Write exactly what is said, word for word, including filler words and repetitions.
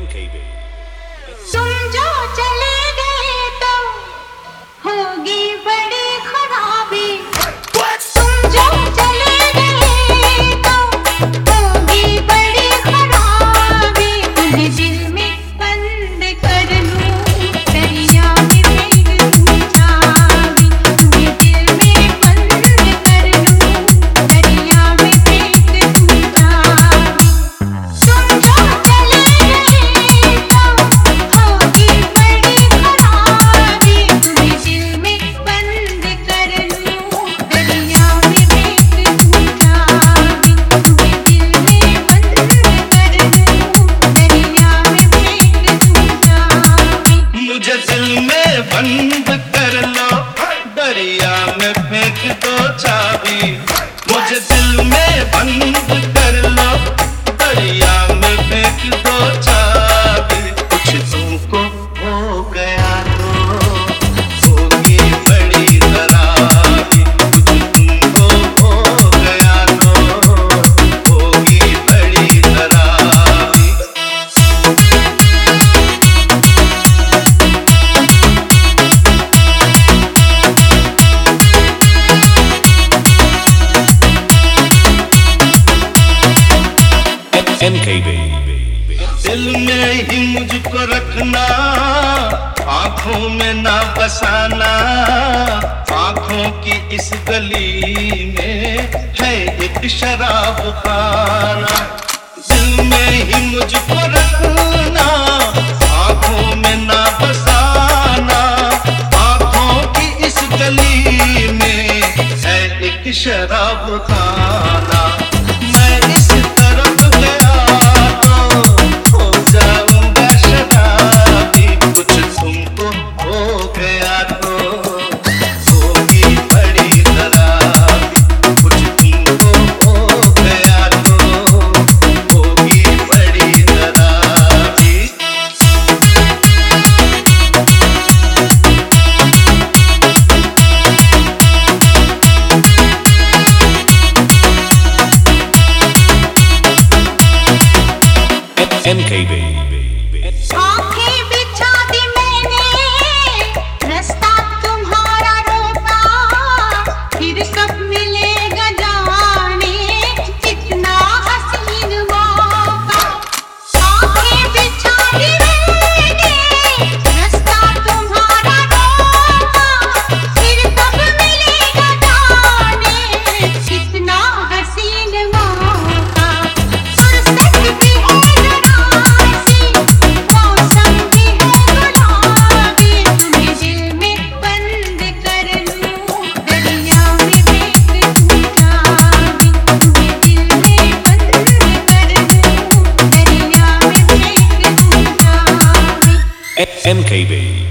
तुम जो चले गए तो होगी बड़ी खराबी। तुम जो चले गए तो होगी बड़ी खराबी। तुम्हें दिल में बंद कर लूं, दरिया में फेंक दूं चाबी। तुम्हें दिल में बंद कर लूं, दरिया में फेंक दूं चाबी। तुम जो चले गए तो होगी बड़ी खराबी। तुम्हें दिल में बंद कर लूं, दरिया में फेंक दूं चाबी। तुम्हें दिल में बंद कर लूं, दरिया में फेंक दूं चाबी। मुझे दिल में बंद कर लो, दरिया में फेंक दो चाबी। मुझे दिल में बंद कर लो, दरिया में फेंक दो चाबी। कुछ तुमको हो गया तो होगी बड़ी खराबी। कुछ तुमको हो गया तो होगी बड़ी खराबी। M K B दिल में ही मुझको रखना, आंखों में ना बसाना। आंखों की इस गली में है एक शराब खाना। दिल में ही मुझको रखना, आंखों में ना बसाना। आंखों की इस गली में है एक शराब खाना। मैं इस तरफ गया तो हो जाऊंगा शराबी। कुछ तुमको हो गया तो होगी बड़ी खराबी। कुछ तुमको हो गया तो होगी बड़ी खराबी। M K B आँखें बिछा दी मैंने, रास्ता तुम्हारा रोका। फिर सब मिलेगा जाने कितना हसीन मौका। आँखें बिछा दी मैंने, रास्ता तुम्हारा रोका। फिर सब मिलेगा जाने कितना हसीन मौका। फुर्सत भी है जरा सी, मौसम भी है गुलाबी। तुम्हें दिल में बंद कर लूं, दरिया में फेंक दूं चाबी। तुम्हें दिल में बंद कर लूं, दरिया में फेंक दूं चाबी। M K B